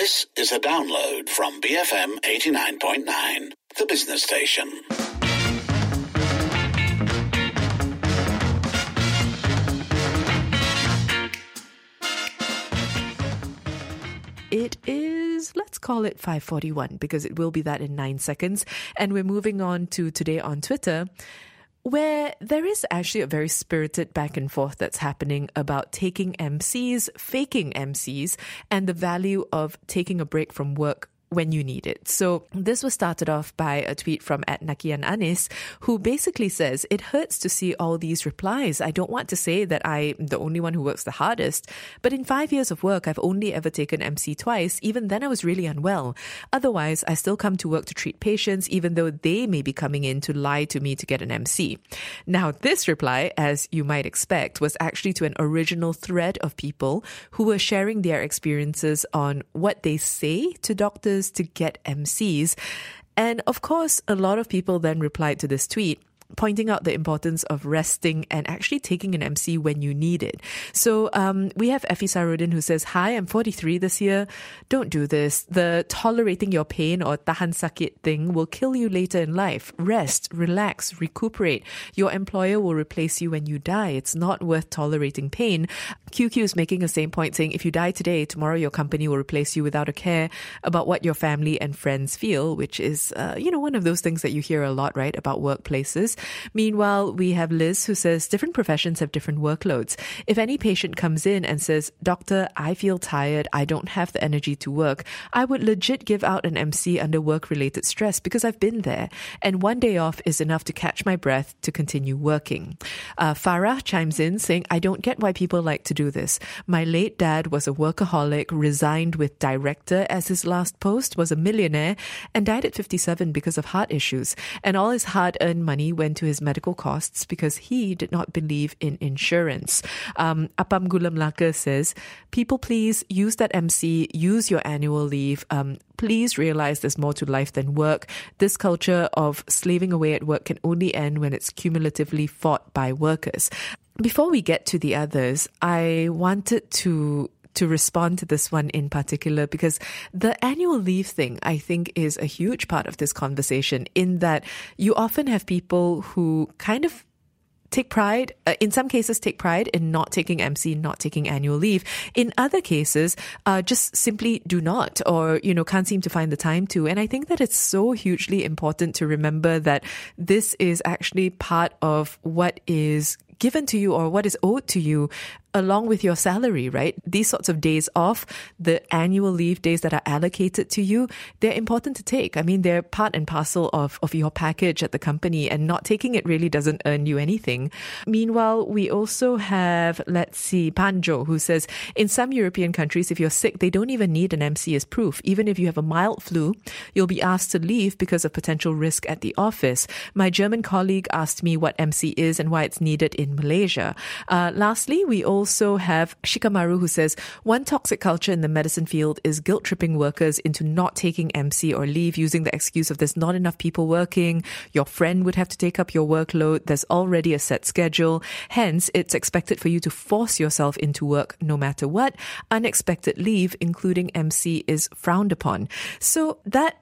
This is a download from BFM 89.9, the business station. It is, let's call it 5:41 because it will be that in 9 seconds. And we're moving on to today on Twitter, where there is actually a very spirited back and forth that's happening about taking MCs, faking MCs, and the value of taking a break from work when you need it. So this was started off by a tweet from @Nakian Anis, who basically says, it hurts to see all these replies. I don't want to say that I'm the only one who works the hardest, but in 5 years of work, I've only ever taken MC twice. Even then I was really unwell. Otherwise, I still come to work to treat patients, even though they may be coming in to lie to me to get an MC. Now, this reply, as you might expect, was actually to an original thread of people who were sharing their experiences on what they say to doctors to get MCs. And of course, a lot of people then replied to this tweet, pointing out the importance of resting and actually taking an MC when you need it. So we have Effie Sarudin who says, hi, I'm 43 this year. Don't do this. The tolerating your pain or tahan sakit thing will kill you later in life. Rest, relax, recuperate. Your employer will replace you when you die. It's not worth tolerating pain. QQ is making the same point, saying if you die today, tomorrow your company will replace you without a care about what your family and friends feel, which is, one of those things that you hear a lot, right, about workplaces. Meanwhile, we have Liz who says different professions have different workloads. If any patient comes in and says, doctor, I feel tired, I don't have the energy to work, I would legit give out an MC under work-related stress because I've been there. And one day off is enough to catch my breath to continue working. Farah chimes in saying, I don't get why people like to do this. My late dad was a workaholic, resigned with director as his last post, was a millionaire, and died at 57 because of heart issues. And all his hard-earned money went to his medical costs because he did not believe in insurance. Apam Gulam Laka says, people please use that MC, use your annual leave. Please realize there's more to life than work. This culture of slaving away at work can only end when it's cumulatively fought by workers. Before we get to the others, I wanted to respond to this one in particular, because the annual leave thing, I think, is a huge part of this conversation, in that you often have people who kind of take pride, in some cases take pride in not taking MC, not taking annual leave. In other cases, just simply do not, or, can't seem to find the time to. And I think that it's so hugely important to remember that this is actually part of what is given to you or what is owed to you along with your salary, right? These sorts of days off, the annual leave days that are allocated to you, they're important to take. I mean, they're part and parcel of your package at the company, and not taking it really doesn't earn you anything. Meanwhile, we also have, Panjo, who says, in some European countries, if you're sick, they don't even need an MC as proof. Even if you have a mild flu, you'll be asked to leave because of potential risk at the office. My German colleague asked me what MC is and why it's needed in Malaysia. Lastly, we also have Shikamaru, who says, one toxic culture in the medicine field is guilt-tripping workers into not taking MC or leave using the excuse of there's not enough people working, your friend would have to take up your workload, there's already a set schedule, hence it's expected for you to force yourself into work no matter what. Unexpected leave, including MC, is frowned upon. So that,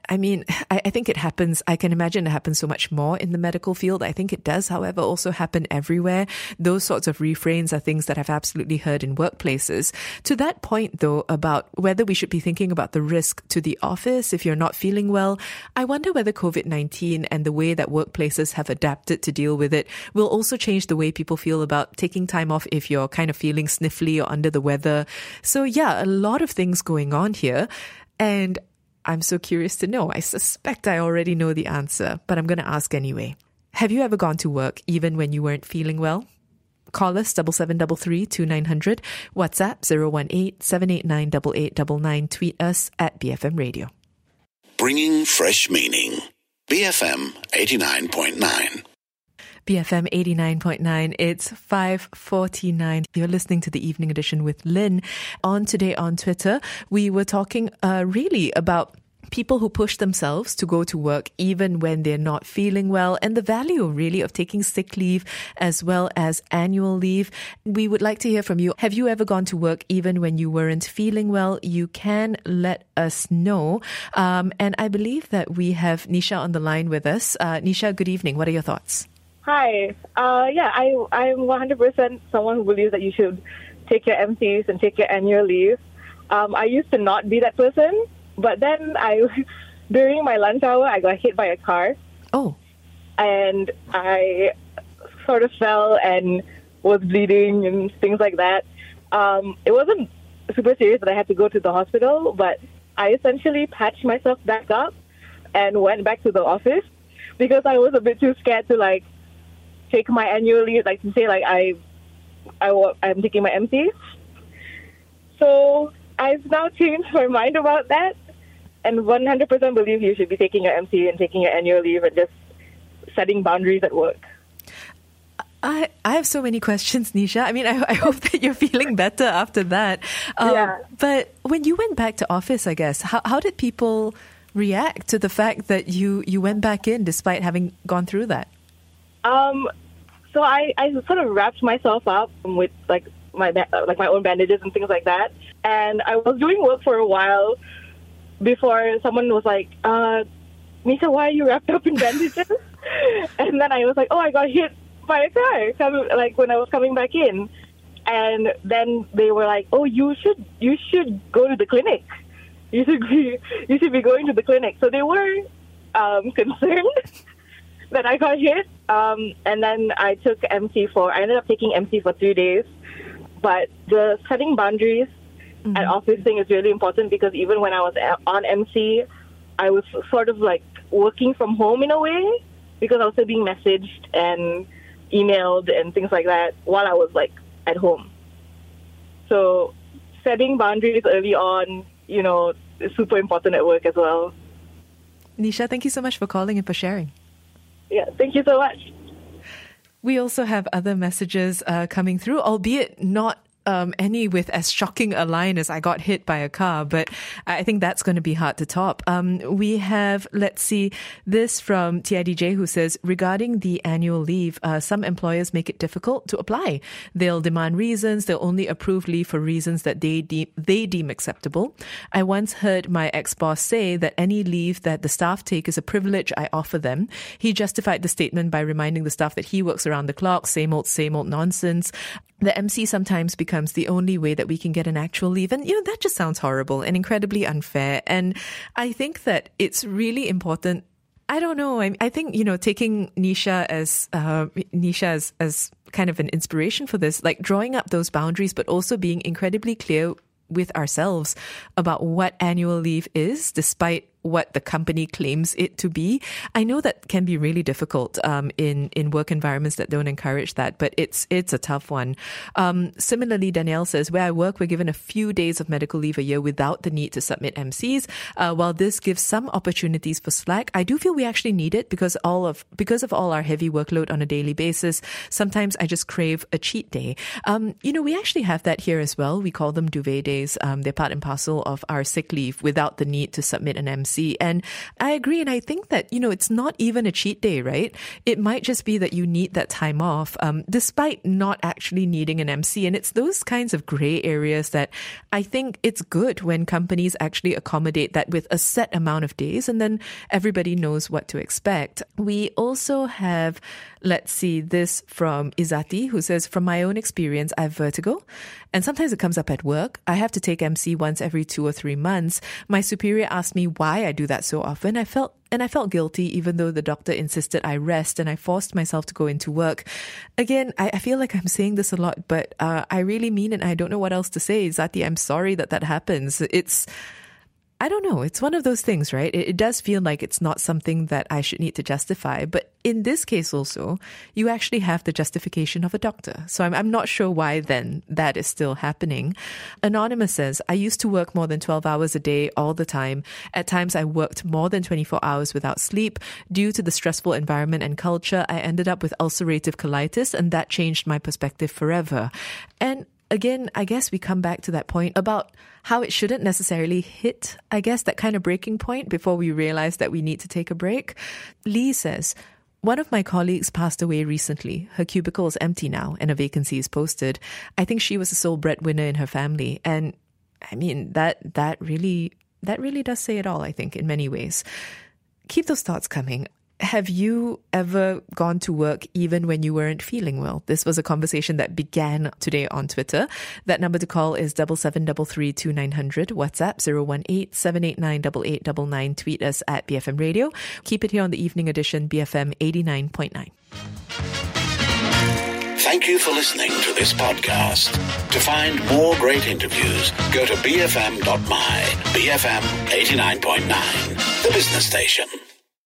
I think it happens, I can imagine it happens so much more in the medical field. I think it does, however, also happen everywhere. Those sorts of refrains are things that I've absolutely heard in workplaces. To that point, though, about whether we should be thinking about the risk to the office if you're not feeling well, I wonder whether COVID-19 and the way that workplaces have adapted to deal with it will also change the way people feel about taking time off if you're kind of feeling sniffly or under the weather. So yeah, a lot of things going on here. And I'm so curious to know. I suspect I already know the answer, but I'm going to ask anyway. Have you ever gone to work even when you weren't feeling well? Call us 7733-2900, WhatsApp 018-789-8899, tweet us at BFM Radio. Bringing fresh meaning. BFM 89.9. BFM 89.9. It's 5:49. You're listening to the Evening Edition with Lynn. On today on Twitter, we were talking really about people who push themselves to go to work even when they're not feeling well, and the value really of taking sick leave as well as annual leave. We would like to hear from you. Have you ever gone to work even when you weren't feeling well? You can let us know. And I believe that we have Nisha on the line with us. Nisha, good evening. What are your thoughts? Hi. I'm 100% someone who believes that you should take your MCs and take your annual leave. I used to not be that person, but then during my lunch hour, I got hit by a car. Oh. And I sort of fell and was bleeding and things like that. It wasn't super serious that I had to go to the hospital, but I essentially patched myself back up and went back to the office because I was a bit too scared to take my annual leave, to say I'm taking my MC. So I've now changed my mind about that and 100% believe you should be taking your MC and taking your annual leave and just setting boundaries at work. I have so many questions, Nisha. I mean, I hope that you're feeling better after that. But when you went back to office, I guess, how did people react to the fact that you went back in despite having gone through that? So I sort of wrapped myself up with my own bandages and things like that. And I was doing work for a while before someone was like, Nisha, why are you wrapped up in bandages? And then I was like, oh, I got hit by a car when I was coming back in. And then they were like, oh, you should go to the clinic. You should be going to the clinic. So they were concerned that I got hit. And then I ended up taking MC for 3 days. But the setting boundaries at office thing is really important because even when I was on MC, I was sort of working from home in a way because I was still being messaged and emailed and things like that while I was at home. So setting boundaries early on, is super important at work as well. Nisha, thank you so much for calling and for sharing. Yeah, thank you so much. We also have other messages coming through, albeit not any with as shocking a line as I got hit by a car, but I think that's going to be hard to top. We have, let's see, this from TIDJ who says, regarding the annual leave, some employers make it difficult to apply. They'll demand reasons. They'll only approve leave for reasons that they deem acceptable. I once heard my ex-boss say that any leave that the staff take is a privilege I offer them. He justified the statement by reminding the staff that he works around the clock, same old nonsense. The MC sometimes becomes the only way that we can get an actual leave. And, that just sounds horrible and incredibly unfair. And I think that it's really important. I don't know. I think, taking Nisha as kind of an inspiration for this, drawing up those boundaries, but also being incredibly clear with ourselves about what annual leave is, despite what the company claims it to be. I know that can be really difficult in work environments that don't encourage that, but it's a tough one. Similarly, Danielle says, where I work, we're given a few days of medical leave a year without the need to submit MCs. While this gives some opportunities for slack, I do feel we actually need it because of all our heavy workload on a daily basis. Sometimes I just crave a cheat day. We actually have that here as well. We call them duvet days. They're part and parcel of our sick leave without the need to submit an MC. And I agree. And I think that, it's not even a cheat day, right? It might just be that you need that time off, despite not actually needing an MC. And it's those kinds of gray areas that I think it's good when companies actually accommodate that with a set amount of days and then everybody knows what to expect. We also have, let's see, this from Izati, who says, from my own experience, I have vertigo and sometimes it comes up at work. I have to take MC once every 2 or 3 months. My superior asked me why I do that so often. I felt guilty even though the doctor insisted I rest and I forced myself to go into work. Again, I feel like I'm saying this a lot, but I really mean it. I don't know what else to say. Zati, I'm sorry that happens. I don't know. It's one of those things, right? It does feel like it's not something that I should need to justify. But in this case also, you actually have the justification of a doctor. So I'm not sure why then that is still happening. Anonymous says, I used to work more than 12 hours a day all the time. At times I worked more than 24 hours without sleep. Due to the stressful environment and culture, I ended up with ulcerative colitis and that changed my perspective forever. And again, I guess we come back to that point about how it shouldn't necessarily hit, I guess, that kind of breaking point before we realize that we need to take a break. Lee says, one of my colleagues passed away recently. Her cubicle is empty now and a vacancy is posted. I think she was the sole breadwinner in her family. And I mean, that really does say it all, I think, in many ways. Keep those thoughts coming. Have you ever gone to work even when you weren't feeling well? This was a conversation that began today on Twitter. That number to call is 77332900, WhatsApp 018-789-8899. Tweet us at BFM Radio. Keep it here on the evening edition, BFM 89.9. Thank you for listening to this podcast. To find more great interviews, go to bfm.my, BFM 89.9, the business station.